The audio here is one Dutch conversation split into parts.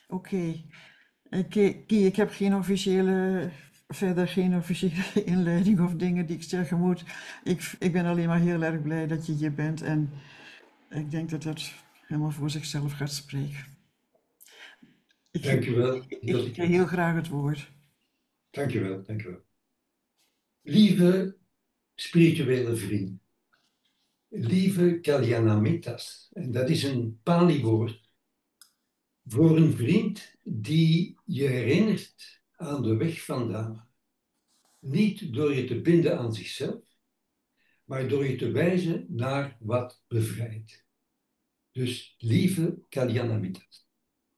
Oké. Ik heb verder geen officiële inleiding of dingen die ik zeggen moet. Ik ben alleen maar heel erg blij dat je hier bent en ik denk dat dat helemaal voor zichzelf gaat spreken. Dank u wel, Ik geef je Jotike. heel graag het woord. Dank u wel, dank u wel. Lieve spirituele vriend, lieve Kalyanamitas, en dat is een Pali-woord voor een vriend die je herinnert aan de weg van Dharma. Niet door je te binden aan zichzelf, maar door je te wijzen naar wat bevrijdt. Dus lieve Kalyanamitas.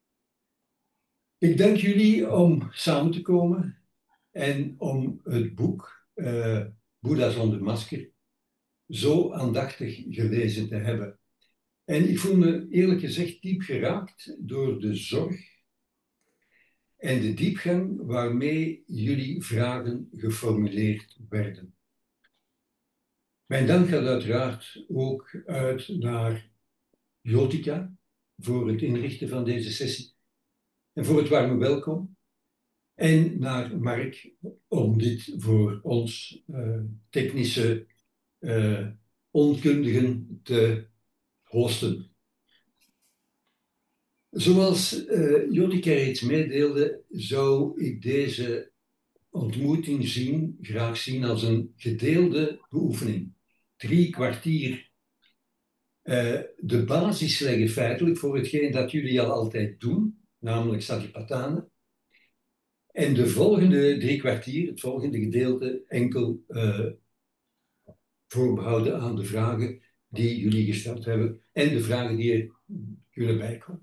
Ik dank jullie om samen te komen en om het boek Boeddha zonder masker zo aandachtig gelezen te hebben. En ik voel me eerlijk gezegd diep geraakt door de zorg en de diepgang waarmee jullie vragen geformuleerd werden. Mijn dank gaat uiteraard ook uit naar Jotica voor het inrichten van deze sessie en voor het warme welkom. En naar Mark om dit voor ons technische onkundigen te hosten. Zoals Jotica reeds meedeelde, zou ik deze ontmoeting graag zien als een gedeelde beoefening. 3 kwartier de basis leggen feitelijk voor hetgeen dat jullie al altijd doen, namelijk Satipatthana. En de volgende 3 kwartier, het volgende gedeelte, enkel voorbehouden aan de vragen die jullie gesteld hebben en de vragen die er kunnen bijkomen.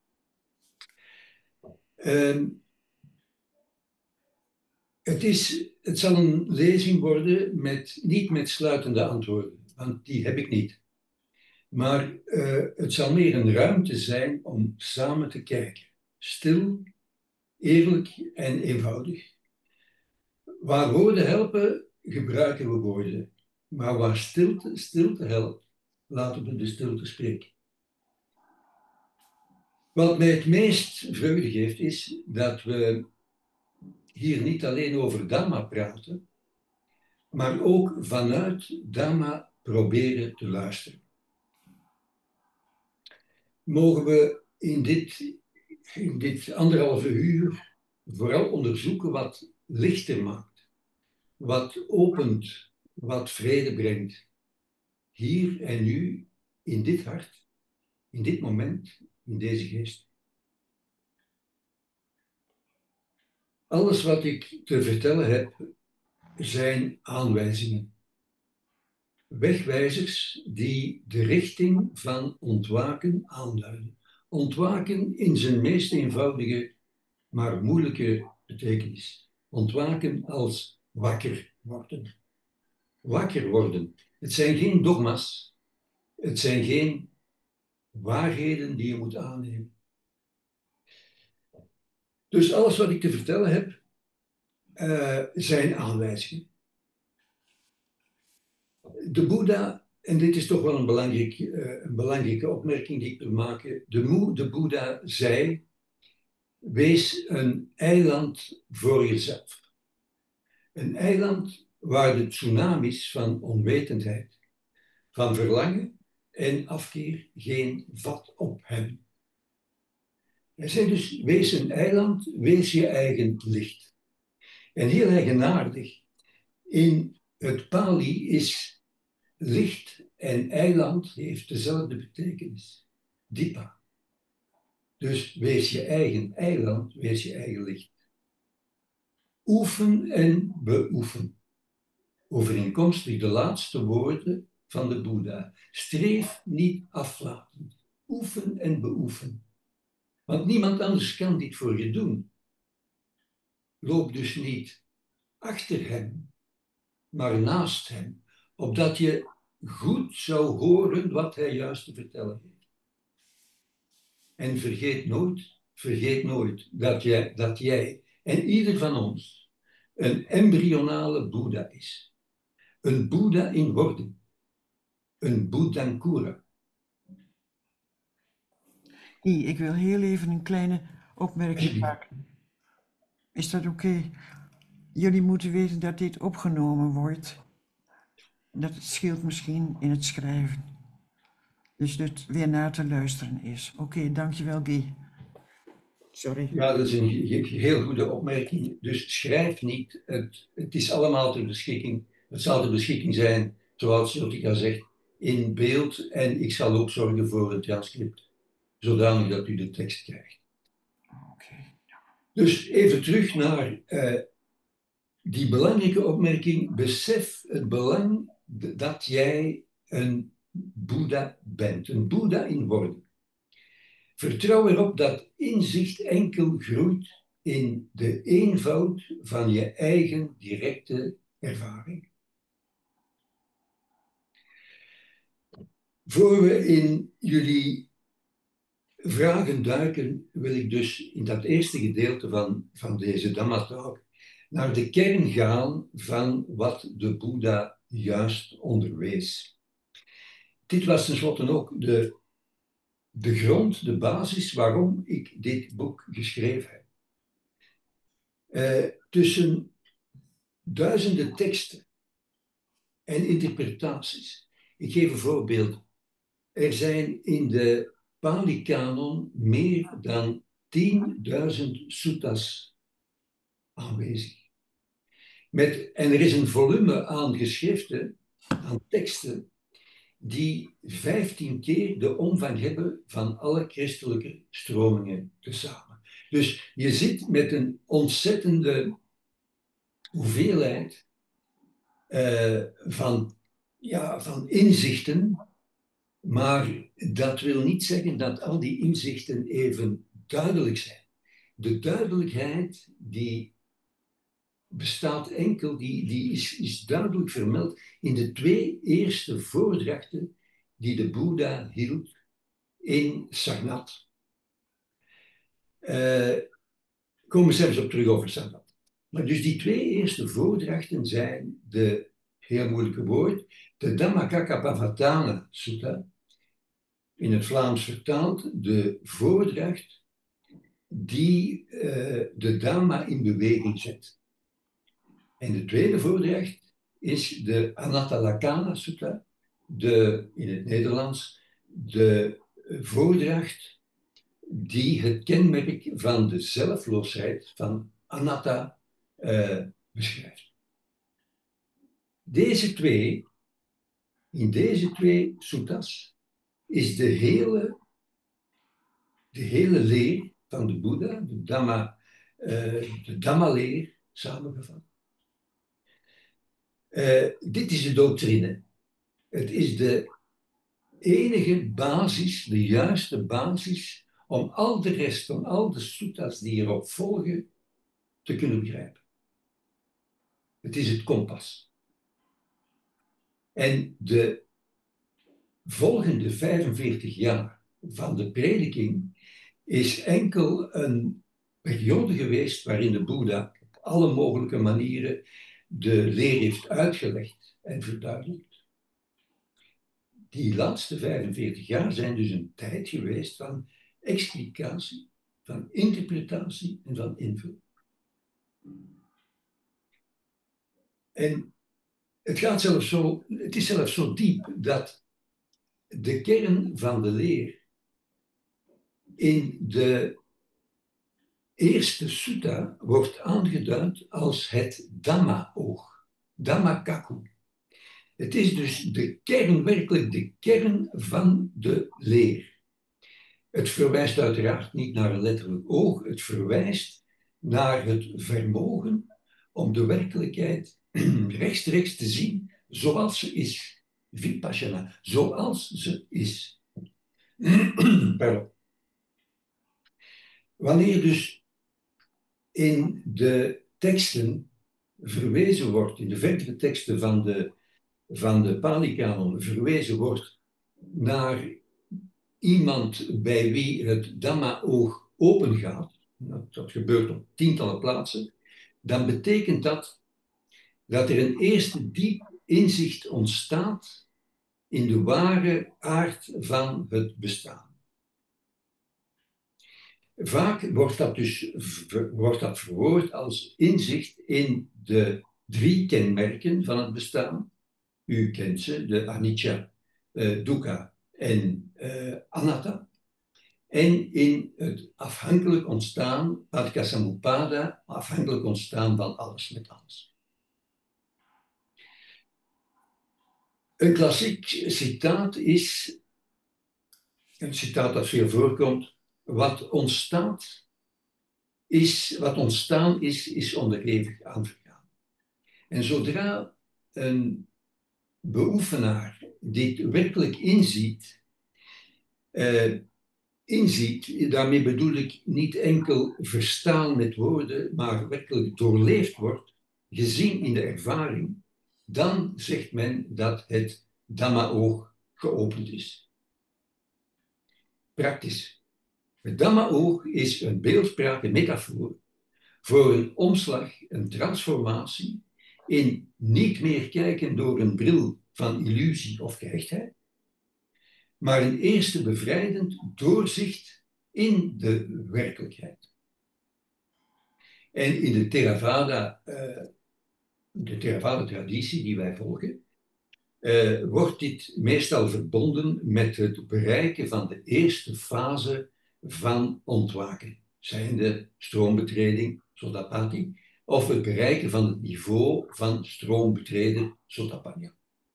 Het zal een lezing worden niet met sluitende antwoorden, want die heb ik niet. Maar het zal meer een ruimte zijn om samen te kijken. Stil, eerlijk en eenvoudig. Waar woorden helpen, gebruiken we woorden. Maar waar stilte helpt, laten we de stilte spreken. Wat mij het meest vreugde geeft, is dat we hier niet alleen over Dhamma praten, maar ook vanuit Dhamma proberen te luisteren. Mogen we in dit 1,5 uur vooral onderzoeken wat lichter maakt, wat opent, wat vrede brengt. Hier en nu, in dit hart, in dit moment, in deze geest. Alles wat ik te vertellen heb, zijn aanwijzingen. Wegwijzers die de richting van ontwaken aanduiden. Ontwaken in zijn meest eenvoudige, maar moeilijke betekenis. Ontwaken als wakker worden. Wakker worden. Het zijn geen dogma's. Het zijn geen waarheden die je moet aannemen. Dus alles wat ik te vertellen heb, zijn aanwijzingen. De Boeddha, en dit is toch wel een belangrijke opmerking die ik wil maken. De Boeddha zei, wees een eiland voor jezelf. Een eiland waar de tsunamis van onwetendheid, van verlangen en afkeer geen vat op hebben. Hij zei dus, wees een eiland, wees je eigen licht. En heel eigenaardig, in het Pali is licht en eiland heeft dezelfde betekenis. Dipa. Dus wees je eigen eiland, wees je eigen licht. Oefen en beoefen. Overeenkomstig de laatste woorden van de Boeddha. Streef niet aflatend. Oefen en beoefen. Want niemand anders kan dit voor je doen. Loop dus niet achter hem, maar naast hem. Opdat je goed zou horen wat hij juist te vertellen heeft. En vergeet nooit dat jij en ieder van ons een embryonale Boeddha is. Een Boeddha in wording. Een Buddhankura. Ik wil heel even een kleine opmerking Alsjeblieft. maken? Is dat oké? Jullie moeten weten dat dit opgenomen wordt. Dat het scheelt misschien in het schrijven. Dus het weer na te luisteren is. Oké, dankjewel Guy. Sorry. Ja, dat is een heel goede opmerking. Dus schrijf niet. Het is allemaal ter beschikking. Het zal ter beschikking zijn, zoals Jotica zegt, in beeld. En ik zal ook zorgen voor een transcript, zodanig dat u de tekst krijgt. Oké. Dus even terug naar die belangrijke opmerking. Besef het belang dat jij een Boeddha bent. Een Boeddha in wording. Vertrouw erop dat inzicht enkel groeit in de eenvoud van je eigen directe ervaring. Voor we in jullie vragen duiken, wil ik dus in dat eerste gedeelte van deze Dhamma-talk naar de kern gaan van wat de Boeddha juist onderwees. Dit was tenslotte ook de grond, de basis waarom ik dit boek geschreven heb. Tussen duizenden teksten en interpretaties. Ik geef een voorbeeld. Er zijn in de Pali-kanon meer dan 10.000 suttas aanwezig. En er is een volume aan geschriften, aan teksten, die 15 keer de omvang hebben van alle christelijke stromingen tezamen. Dus je zit met een ontzettende hoeveelheid van inzichten, maar dat wil niet zeggen dat al die inzichten even duidelijk zijn. De duidelijkheid die bestaat enkel, die is duidelijk vermeld in de 2 eerste voordrachten die de Boeddha hield in Sagnat. Komen we zelfs op terug over Sagnat. Maar dus die 2 eerste voordrachten zijn de, heel moeilijke woord, de Dhammacakkappavattana Sutta, in het Vlaams vertaald, de voordracht die de Dhamma in beweging zet. En de tweede voordracht is de Anattalakkhana Sutta, in het Nederlands, de voordracht die het kenmerk van de zelfloosheid van anatta beschrijft. In deze twee suttas is de hele leer van de Boeddha, de Dhamma-leer, samengevat. Dit is de doctrine. Het is de enige basis, de juiste basis, om al de rest van al de suttas die erop volgen te kunnen begrijpen. Het is het kompas. En de volgende 45 jaar van de prediking is enkel een periode geweest waarin de Boeddha op alle mogelijke manieren de leer heeft uitgelegd en verduidelijkt. Die laatste 45 jaar zijn dus een tijd geweest van explicatie, van interpretatie en van invulling. En het is zelfs zo diep dat de kern van de leer in de eerste sutta wordt aangeduid als het Dhamma-oog, Dhammakaku. Het is dus de kern, werkelijk de kern van de leer. Het verwijst uiteraard niet naar een letterlijk oog, het verwijst naar het vermogen om de werkelijkheid rechtstreeks te zien zoals ze is. Vipassana, zoals ze is. Pardon. Wanneer dus in de teksten verwezen wordt, in de verdere teksten van de Pali-kanon verwezen wordt naar iemand bij wie het Dhamma-oog opengaat, dat gebeurt op tientallen plaatsen, dan betekent dat er een eerste diep inzicht ontstaat in de ware aard van het bestaan. Vaak wordt dat verwoord als inzicht in de 3 kenmerken van het bestaan. U kent ze, de anicca, dukkha en anatta. En in het afhankelijk ontstaan, paticca afhankelijk ontstaan van alles met alles. Een klassiek citaat is, een citaat dat veel voorkomt, wat ontstaan is onderhevig aan vergaan. En zodra een beoefenaar dit werkelijk inziet, daarmee bedoel ik niet enkel verstaan met woorden, maar werkelijk doorleefd wordt, gezien in de ervaring, dan zegt men dat het Dhamma-oog geopend is. Praktisch. Het Dhamma-oog is een beeldspraak, een metafoor, voor een omslag, een transformatie, in niet meer kijken door een bril van illusie of gehechtheid, maar een eerste bevrijdend doorzicht in de werkelijkheid. En in de Theravada-traditie die wij volgen, wordt dit meestal verbonden met het bereiken van de eerste fase van ontwaken, zijnde stroombetreding, Sotapanna, of het bereiken van het niveau van stroombetreden, Sotapanna.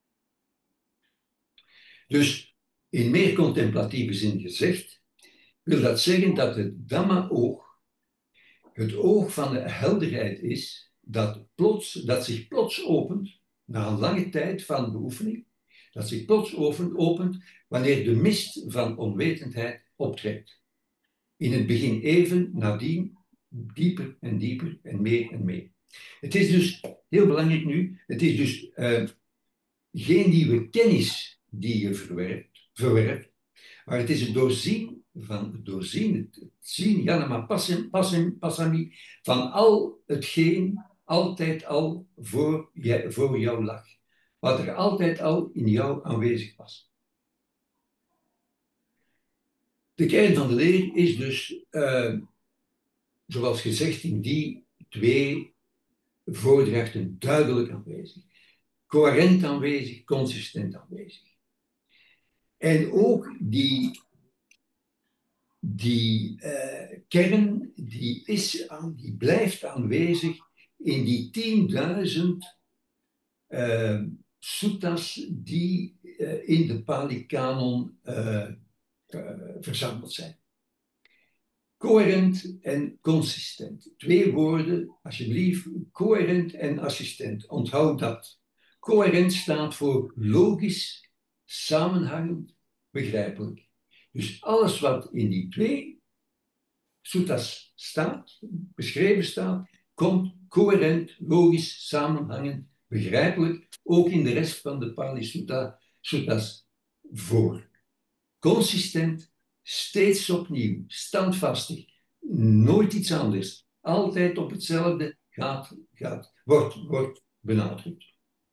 Dus in meer contemplatieve zin gezegd, wil dat zeggen dat het Dhamma-oog het oog van de helderheid is dat zich plots opent na een lange tijd van beoefening, dat zich plots opent wanneer de mist van onwetendheid optrekt. In het begin even, nadien dieper en dieper en meer en meer. Het is dus, heel belangrijk nu, het is dus geen nieuwe kennis die je verwerft, maar het is het doorzien, het zien, Janama Passami, van al hetgeen altijd al voor jou lag. Wat er altijd al in jou aanwezig was. De kern van de leer is dus, zoals gezegd, in die 2 voordrachten duidelijk aanwezig. Coherent aanwezig, consistent aanwezig. En ook die kern, die blijft aanwezig in die 10.000 suttas die in de Pali-kanon verzameld zijn. Coherent en consistent. 2 woorden, alsjeblieft, coherent en assistent. Onthoud dat. Coherent staat voor logisch, samenhangend, begrijpelijk. Dus alles wat in die 2 suttas staat, beschreven staat, komt coherent, logisch, samenhangend, begrijpelijk, ook in de rest van de Pali suttas voor. Consistent, steeds opnieuw, standvastig, nooit iets anders, altijd op hetzelfde wordt benadrukt.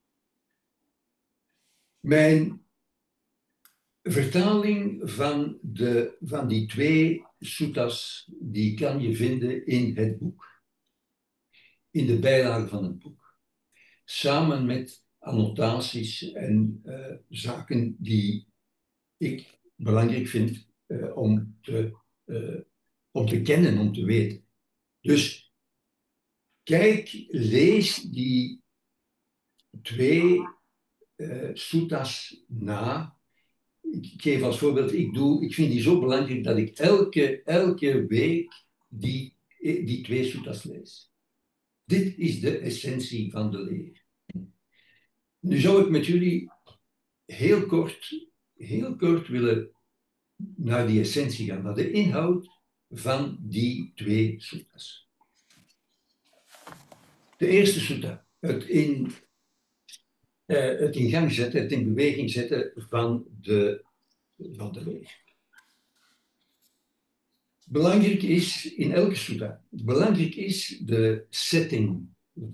Mijn vertaling van die 2 suttas, die kan je vinden in het boek. In de bijlage van het boek. Samen met annotaties en zaken die ik belangrijk vind om te kennen, om te weten. Dus kijk, lees die 2 suttas na. Ik geef als voorbeeld, ik vind die zo belangrijk dat ik elke week die 2 suttas lees. Dit is de essentie van de leer. Nu zou ik met jullie heel kort willen naar die essentie gaan, naar de inhoud van die 2 suttas. De eerste sutta, het in gang zetten, het in beweging zetten van de leer. Belangrijk is in elke sutta, belangrijk is de setting.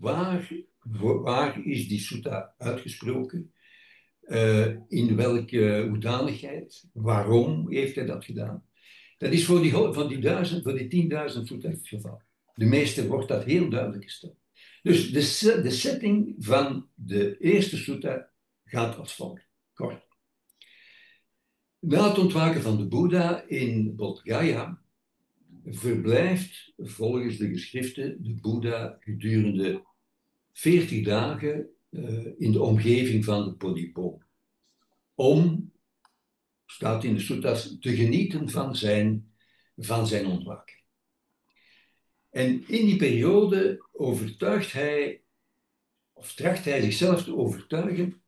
Waar is die sutta uitgesproken? In welke hoedanigheid? Waarom heeft hij dat gedaan? Dat is voor die 10.000 sutta het geval. De meeste wordt dat heel duidelijk gesteld. Dus de setting van de eerste sutta gaat als volgt. Kort. Na het ontwaken van de Boeddha in Bodh Gaya verblijft volgens de geschriften de Boeddha gedurende 40 dagen in de omgeving van de Bodhiboom. Om, staat in de suttas, te genieten van zijn ontwaken. En in die periode overtuigt hij, of tracht hij zichzelf te overtuigen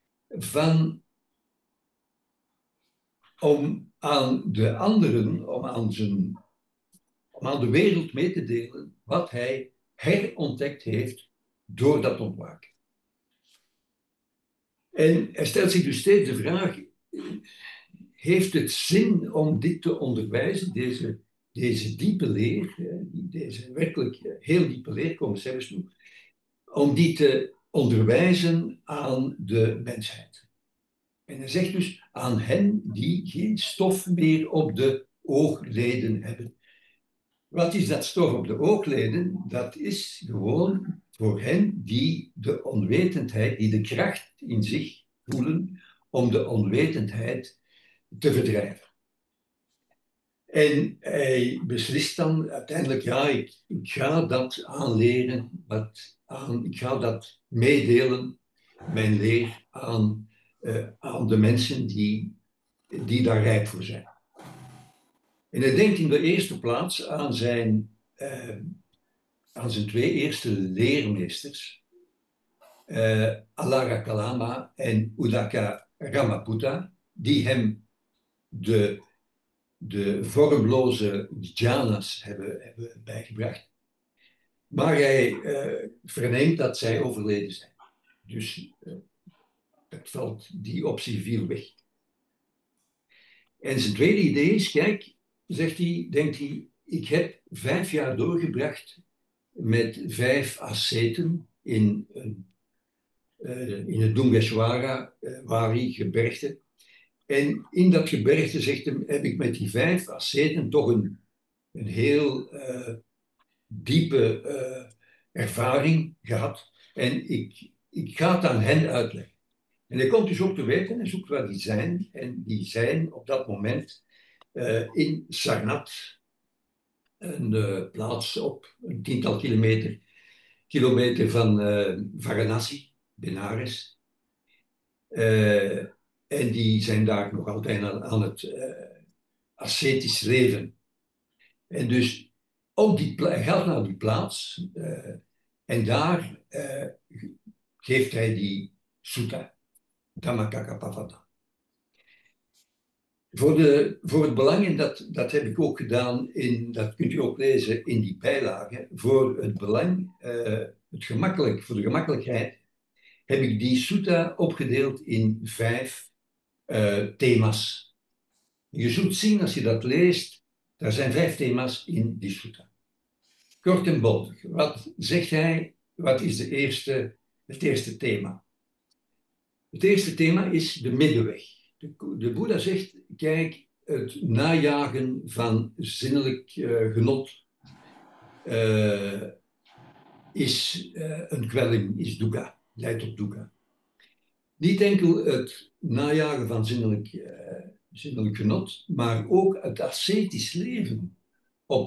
om aan de anderen, om aan de wereld mee te delen wat hij herontdekt heeft door dat ontwaken. En hij stelt zich dus steeds de vraag, heeft het zin om dit te onderwijzen, deze diepe leer, deze werkelijk heel diepe leer, komen we zelfs toe, om die te onderwijzen aan de mensheid. En hij zegt dus aan hen die geen stof meer op de oogleden hebben. Wat is dat stof op de oogleden? Dat is gewoon voor hen die de onwetendheid, die de kracht in zich voelen om de onwetendheid te verdrijven. En hij beslist dan uiteindelijk, ja, ik ga dat aanleren, ik ga dat meedelen, mijn leer, aan de mensen die daar rijp voor zijn. En hij denkt in de eerste plaats aan zijn 2 eerste leermeesters, Alara Kalama en Udaka Ramaputta, die hem de vormloze jhanas hebben bijgebracht. Maar hij verneemt dat zij overleden zijn. Dus die optie viel weg. En zijn tweede idee is, kijk, denkt hij, ik heb 5 jaar doorgebracht met 5 asceten in het Dungeshwara Wari gebergte. En in dat gebergte, zegt hij, heb ik met die 5 asceten toch een heel diepe ervaring gehad. En ik ga het aan hen uitleggen. En hij komt dus ook te weten, hij zoekt waar die zijn. En die zijn op dat moment in Sarnath, een plaats op een 10-tal kilometer van Varanasi, Benares. En die zijn daar nog altijd aan het ascetisch leven. En dus hij gaat naar die plaats en daar geeft hij die sutta, Dhammacakkappavattana. Voor het belang, en dat heb ik ook gedaan, dat kunt u ook lezen in die bijlage, voor het belang, voor de gemakkelijkheid, heb ik die sutta opgedeeld in 5 thema's. Je zult zien als je dat leest, er zijn 5 thema's in die sutta. Kort en bondig. Wat zegt hij? Wat is het eerste thema? Het eerste thema is de middenweg. De Boeddha zegt, kijk, het najagen van zinnelijk genot is een kwelling, is dukkha, leidt tot dukkha. Niet enkel het najagen van zinnelijk genot, maar ook het ascetisch leven op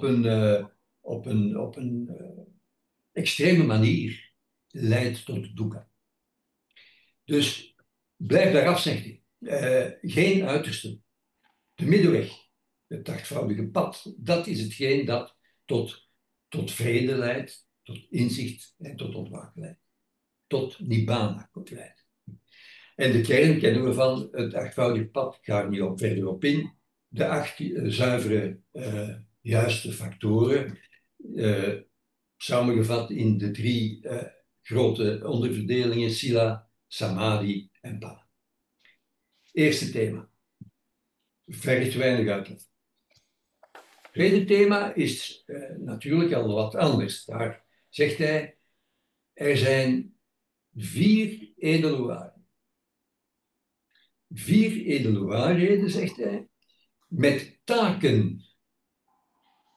een extreme manier leidt tot dukkha. Dus blijf daaraf, zegt hij. Geen uitersten. De middenweg, het 8voudige pad, dat is hetgeen dat tot vrede leidt, tot inzicht en tot ontwaken leidt. Tot nibbana leidt. En de kern kennen we van het 8voudige pad, ik ga er niet verder op in. De 8 zuivere, juiste factoren, samengevat in de 3 grote onderverdelingen, sila, samadhi en panna. Eerste thema. Vergt weinig uitleg. Het tweede thema is natuurlijk al wat anders. Daar zegt hij, er zijn 4 edele waarheden. 4 edele waarheden, zegt hij, met taken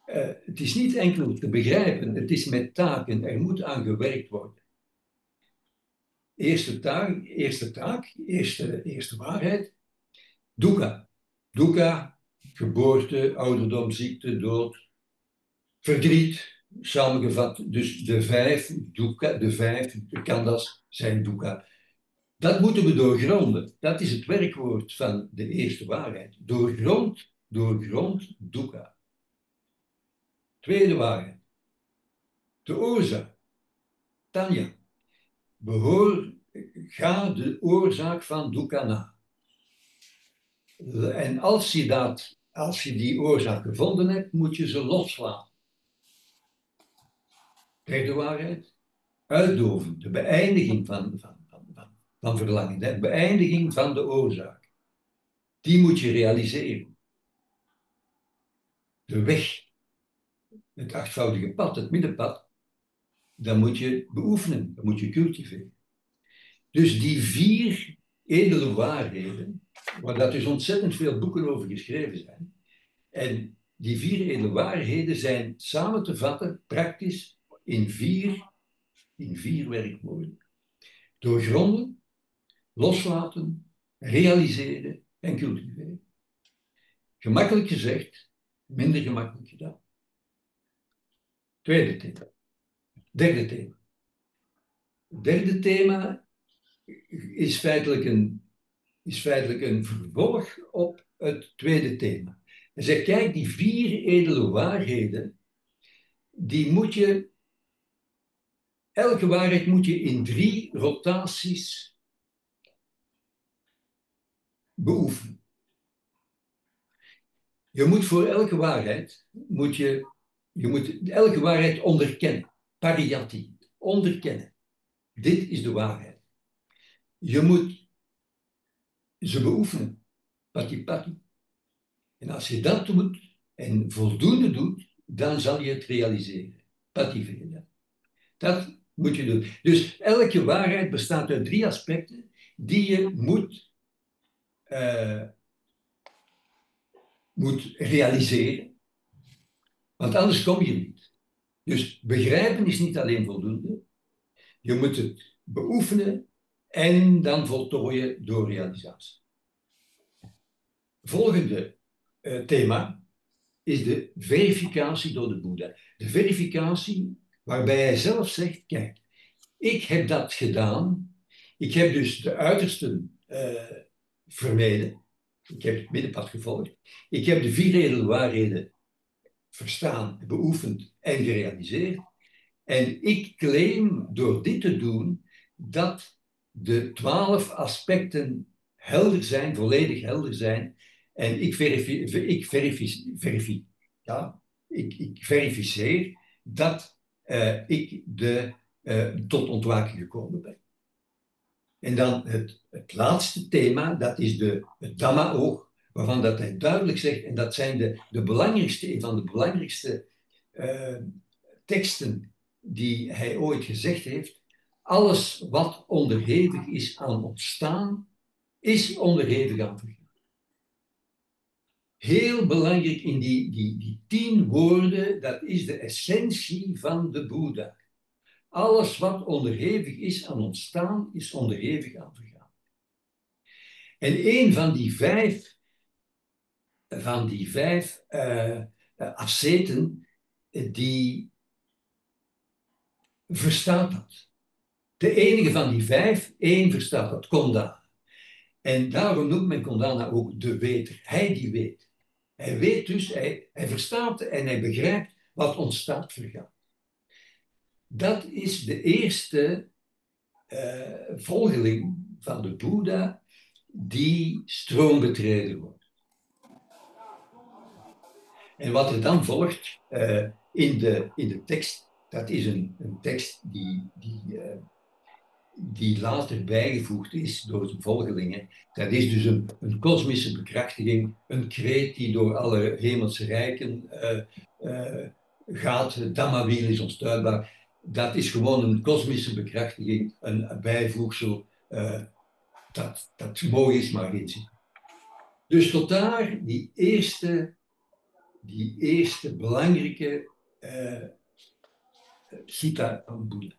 Het is niet enkel te begrijpen, het is met taken. Er moet aan gewerkt worden. Eerste waarheid. Dukkha. Dukkha, geboorte, ouderdom, ziekte, dood, verdriet. Samengevat, dus de vijf dukkha, de vijf khandas zijn dukkha. Dat moeten we doorgronden. Dat is het werkwoord van de eerste waarheid. Doorgrond dukkha. Tweede waarheid. De oorzaak. Tanya. Ga de oorzaak van dukkha na. En als je die oorzaak gevonden hebt, moet je ze loslaten. Derde waarheid. Uitdoven. De beëindiging van verlangen. De beëindiging van de oorzaak. Die moet je realiseren. De weg. Het achtvoudige pad, het middenpad. Dat moet je beoefenen. Dat moet je cultiveren. Dus die 4 edele waarheden, waar dat dus ontzettend veel boeken over geschreven zijn. En die 4 edele waarheden zijn samen te vatten, praktisch, in vier werkwoorden. Doorgronden, loslaten, realiseren en cultiveren. Gemakkelijk gezegd, minder gemakkelijk gedaan. Tweede thema. Derde thema. Het derde thema is feitelijk een vervolg op het tweede thema. Hij zegt, kijk, die 4 edele waarheden, elke waarheid moet je in 3 rotaties beoefenen. Je moet voor elke waarheid, elke waarheid onderkennen. Pariyatti, onderkennen. Dit is de waarheid. Je moet ze beoefenen. Patipati. En als je dat doet en voldoende doet, dan zal je het realiseren. Pativeda. Dat moet je doen. Dus elke waarheid bestaat uit 3 aspecten die je moet realiseren. Want anders kom je niet. Dus begrijpen is niet alleen voldoende. Je moet het beoefenen en dan voltooien door realisatie. Volgende thema is de verificatie door de Boeddha. De verificatie waarbij hij zelf zegt, kijk, ik heb dat gedaan. Ik heb dus de uitersten vermeden. Ik heb het middenpad gevolgd. Ik heb de 4 edele waarheden verstaan, beoefend en gerealiseerd. En ik claim door dit te doen dat de 12 aspecten helder zijn, volledig helder zijn. En ik verificeer dat ik tot ontwaking gekomen ben. En dan het laatste thema, dat is het Dhamma-oog, waarvan dat hij duidelijk zegt, en dat zijn een van de belangrijkste teksten die hij ooit gezegd heeft. Alles wat onderhevig is aan ontstaan, is onderhevig aan vergaan. Heel belangrijk in die 10 woorden, dat is de essentie van de Boeddha. Alles wat onderhevig is aan ontstaan, is onderhevig aan vergaan. En een van die vijf asceten, die verstaat dat. De enige van die 5, 1 verstaat dat, Kondana. En daarom noemt men Kondana ook de weter. Hij die weet. Hij weet dus, hij verstaat en hij begrijpt wat ontstaat vergaat. Dat is de eerste volgeling van de Boeddha die stroombetreden wordt. En wat er dan volgt in de tekst, dat is een tekst die later bijgevoegd is door de volgelingen. Dat is dus een kosmische bekrachtiging, een kreet die door alle hemelse rijken gaat. Dhammawiel is onstuitbaar. Dat is gewoon een kosmische bekrachtiging, een bijvoegsel dat mooi is, maar geen zin. Dus tot daar die eerste die eerste belangrijke sutta van Boeddha.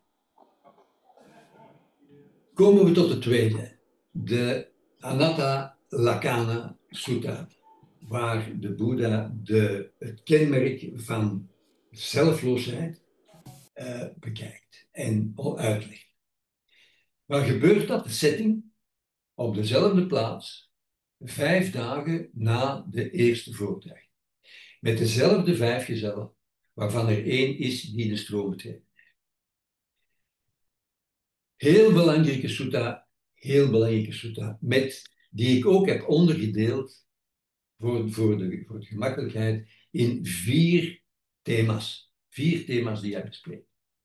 Komen we tot de tweede, de Anatta Lakkhana Sutta, waar de Boeddha het kenmerk van zelfloosheid bekijkt en uitlegt. Waar gebeurt dat? De setting op dezelfde plaats, 5 dagen na de eerste voordracht. Met dezelfde 5 gezellen, waarvan er 1 is die de stroom betreedt. Heel belangrijke sutta, die ik ook heb ondergedeeld voor de gemakkelijkheid in 4 thema's. 4 thema's die hij bespreekt.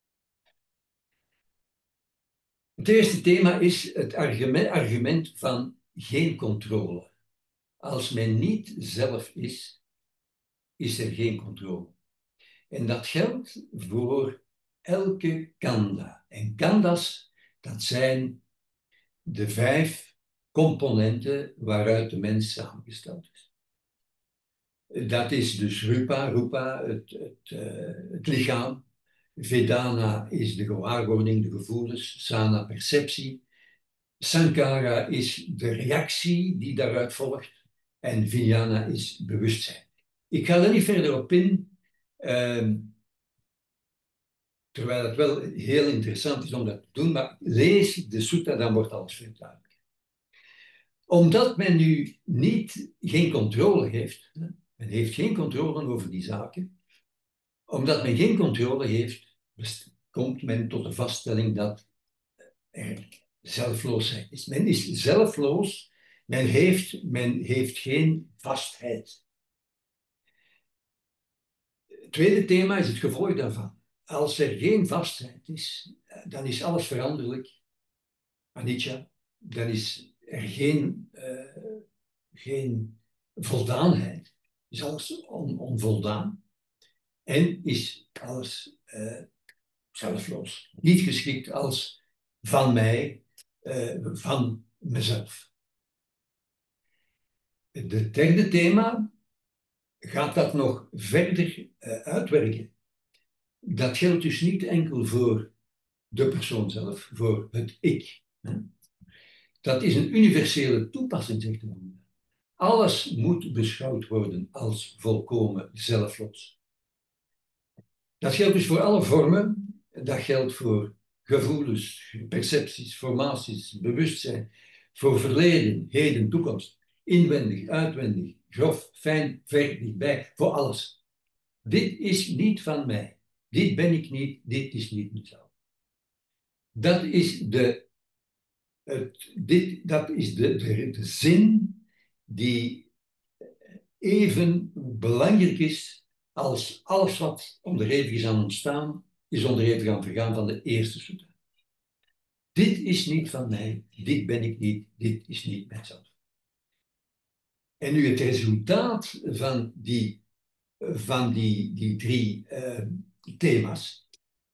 Het eerste thema is het argument van geen controle. Als men niet zelf is, is er geen controle. En dat geldt voor elke kanda. En kandas, dat zijn de 5 componenten waaruit de mens samengesteld is. Dat is dus rupa, het lichaam. Vedana is de gewaarwording, de gevoelens. Sana, perceptie. Sankara is de reactie die daaruit volgt. En vijnana is bewustzijn. Ik ga er niet verder op in, terwijl het wel heel interessant is om dat te doen, maar lees de sutta, dan wordt alles veel duidelijk. Omdat men nu geen controle heeft, men heeft geen controle over die zaken, omdat men geen controle heeft, komt men tot de vaststelling dat er zelfloosheid is. Men is zelfloos, men heeft geen vastheid. Het tweede thema is het gevolg daarvan. Als er geen vastheid is, dan is alles veranderlijk, anicca, dan is er geen voldaanheid, is alles onvoldaan en is alles zelfloos. Niet geschikt als van mij, van mezelf. Het derde thema gaat dat nog verder uitwerken. Dat geldt dus niet enkel voor de persoon zelf, voor het ik. Dat is een universele toepassing, zegt de Boeddha. Alles moet beschouwd worden als volkomen zelflos. Dat geldt dus voor alle vormen. Dat geldt voor gevoelens, percepties, formaties, bewustzijn. Voor verleden, heden, toekomst. Inwendig, uitwendig, grof, fijn, ver, dichtbij. Voor alles. Dit is niet van mij. Dit ben ik niet. Dit is niet mezelf. Dat is de zin die even belangrijk is als alles wat onderhevig is aan ontstaan, is onderhevig aan vergaan van de eerste sutta. Dit is niet van mij, dit ben ik niet, dit is niet mijzelf. En nu het resultaat van die 3 thema's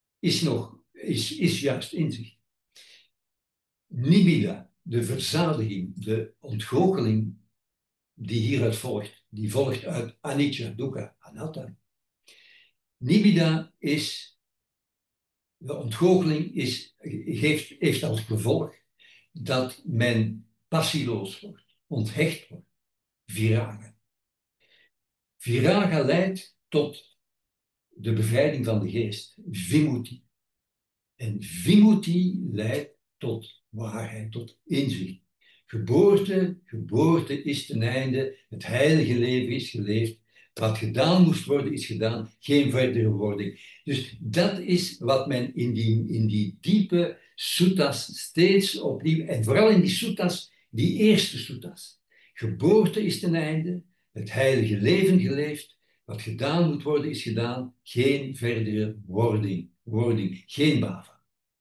is juist inzicht. Nibbida, de verzadiging, de ontgoocheling die hieruit volgt, die volgt uit anicca, dukkha, anatta. Nibbida is, de ontgoocheling heeft als gevolg dat men passieloos wordt, onthecht wordt, viraga. Viraga leidt tot de bevrijding van de geest, vimutti. En vimutti leidt tot waarheid, tot inzicht. Geboorte is ten einde, het heilige leven is geleefd, wat gedaan moest worden is gedaan, geen verdere wording. Dus dat is wat men in die diepe suttas steeds opnieuw, en vooral in die suttas, die eerste suttas. Geboorte is ten einde, het heilige leven geleefd, wat gedaan moet worden is gedaan, geen verdere wording, geen bhava.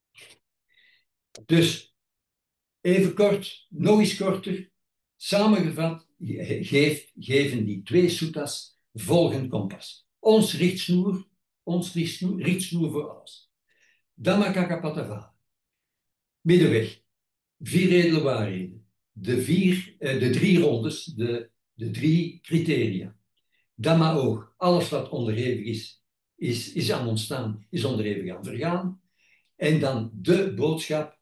Dus, even kort, nog eens korter, samengevat, geven die 2 suttas volgend kompas. Ons richtsnoer voor alles. Dhammacakkappavattana. Middenweg. 4 edele waarheden. De 3 rondes, de 3 criteria. Dhamma ook. Alles wat onderhevig is aan ontstaan, is onderhevig aan vergaan. En dan de boodschap,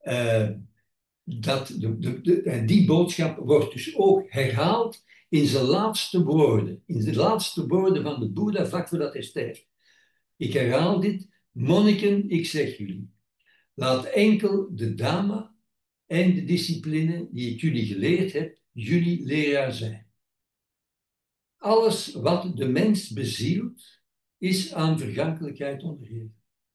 en die boodschap wordt dus ook herhaald in zijn laatste woorden. In de laatste woorden van de Boeddha, vlak voordat hij sterft. Ik herhaal dit. Monniken, ik zeg jullie. Laat enkel de Dhamma en de discipline die ik jullie geleerd heb, jullie leraar zijn. Alles wat de mens bezielt, is aan vergankelijkheid onderhevig.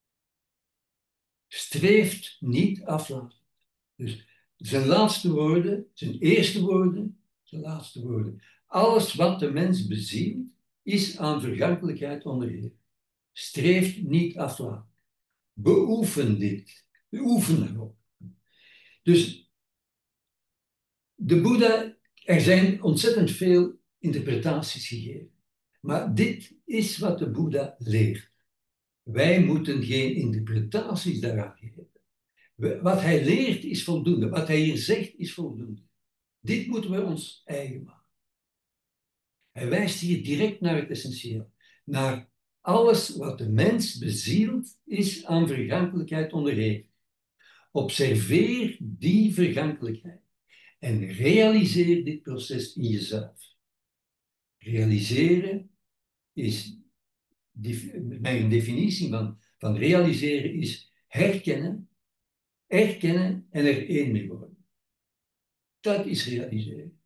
Streeft niet aflaten. Dus zijn laatste woorden, zijn eerste woorden, zijn laatste woorden. Alles wat de mens bezielt, is aan vergankelijkheid onderhevig. Streeft niet aflaten. Beoefen dit. Beoefen erop. Dus de Boeddha, er zijn ontzettend veel interpretaties gegeven. Maar dit is wat de Boeddha leert. Wij moeten geen interpretaties daaraan geven. Wat hij leert is voldoende. Wat hij hier zegt is voldoende. Dit moeten we ons eigen maken. Hij wijst hier direct naar het essentieel. Naar alles wat de mens bezielt, is aan vergankelijkheid onderhevig. Observeer die vergankelijkheid en realiseer dit proces in jezelf. Realiseren is, mijn definitie van realiseren is herkennen, erkennen en er één mee worden. Dat is realiseren.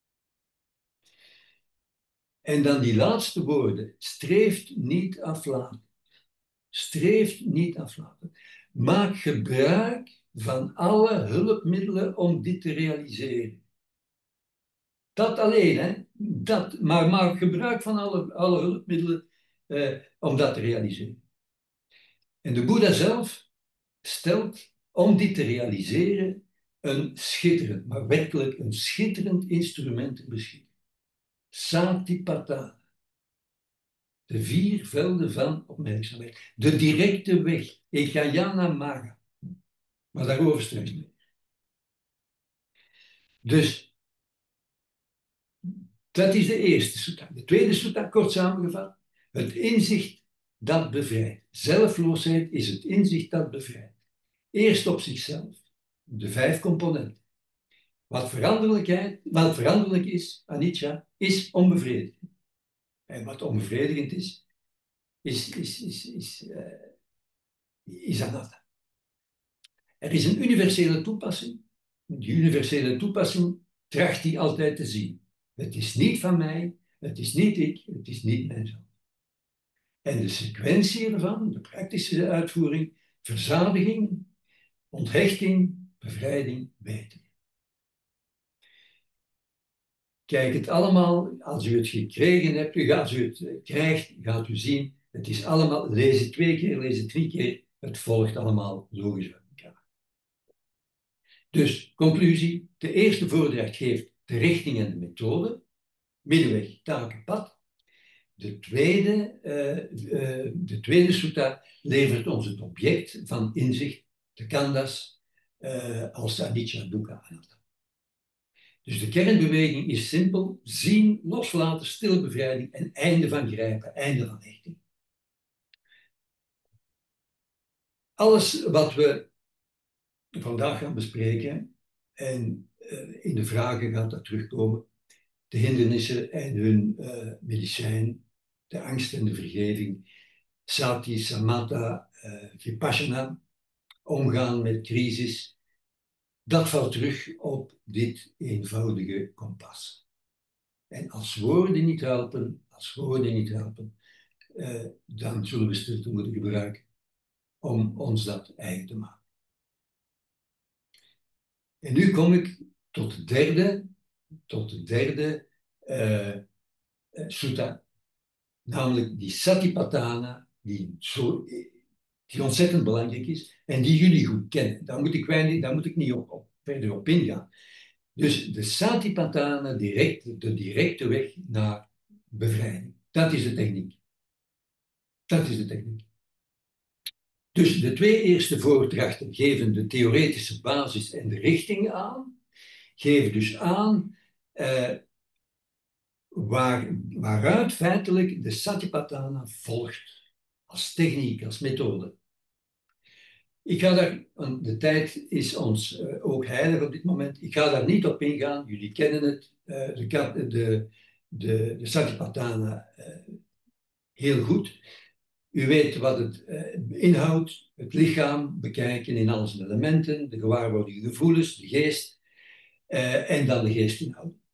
En dan die laatste woorden, streeft niet aflaten. Streeft niet aflaten. Maak gebruik van alle hulpmiddelen om dit te realiseren. Dat alleen, hè? Maar maak gebruik van alle hulpmiddelen om dat te realiseren. En de Boeddha zelf stelt om dit te realiseren een schitterend, maar werkelijk een schitterend instrument ter beschikking. Satipatthana. De 4 velden van opmerkzaamheid. De directe weg. Ekayana Maga. Maar daarover straks meer. Dus, dat is de eerste sutta. De tweede sutta, kort samengevat. Het inzicht dat bevrijdt. Zelfloosheid is het inzicht dat bevrijdt. Eerst op zichzelf. De 5 componenten. Wat veranderlijk is, anicca, is onbevredigend. En wat onbevredigend is anatta. Er is een universele toepassing. Die universele toepassing tracht die altijd te zien. Het is niet van mij, het is niet ik, het is niet mijzelf. En de sequentie ervan, de praktische uitvoering, verzadiging, onthechting, bevrijding, weten. Kijk, het allemaal, als u het gekregen hebt, als u het krijgt, gaat u zien, het is allemaal, lees het 2 keer, lees het 3 keer, het volgt allemaal logisch uit elkaar. Dus, conclusie, de eerste voordracht geeft de richting en de methode, middenweg, taken, pad. De tweede sutta levert ons het object van inzicht, de khandhas, als anicca, dukkha, anatta. Dus de kernbeweging is simpel: zien, loslaten, stille bevrijding en einde van grijpen, einde van hechting. Alles wat we vandaag gaan bespreken, en in de vragen gaat dat terugkomen, de hindernissen en hun medicijn, de angst en de vergeving, sati, samatha, vipassana, omgaan met crisis, dat valt terug op dit eenvoudige kompas. En als woorden niet helpen, dan zullen we stilte moeten gebruiken om ons dat eigen te maken. En nu kom ik tot de derde sutta, namelijk die Satipatthana, die ontzettend belangrijk is en die jullie goed kennen. Daar moet ik niet verder op ingaan. Dus de Satipatthana, de directe weg naar bevrijding. Dat is de techniek. Dus de 2 eerste voordrachten geven de theoretische basis en de richting aan. Geven dus aan waaruit feitelijk de Satipatthana volgt, als techniek, als methode. Ik ga daar, want de tijd is ons ook heilig op dit moment, ik ga daar niet op ingaan, jullie kennen het, de Satipatthana heel goed. U weet wat het inhoudt, het bekijken in al zijn elementen, de gewaarwordingen, gevoelens, de geest en dan de geestinhoud.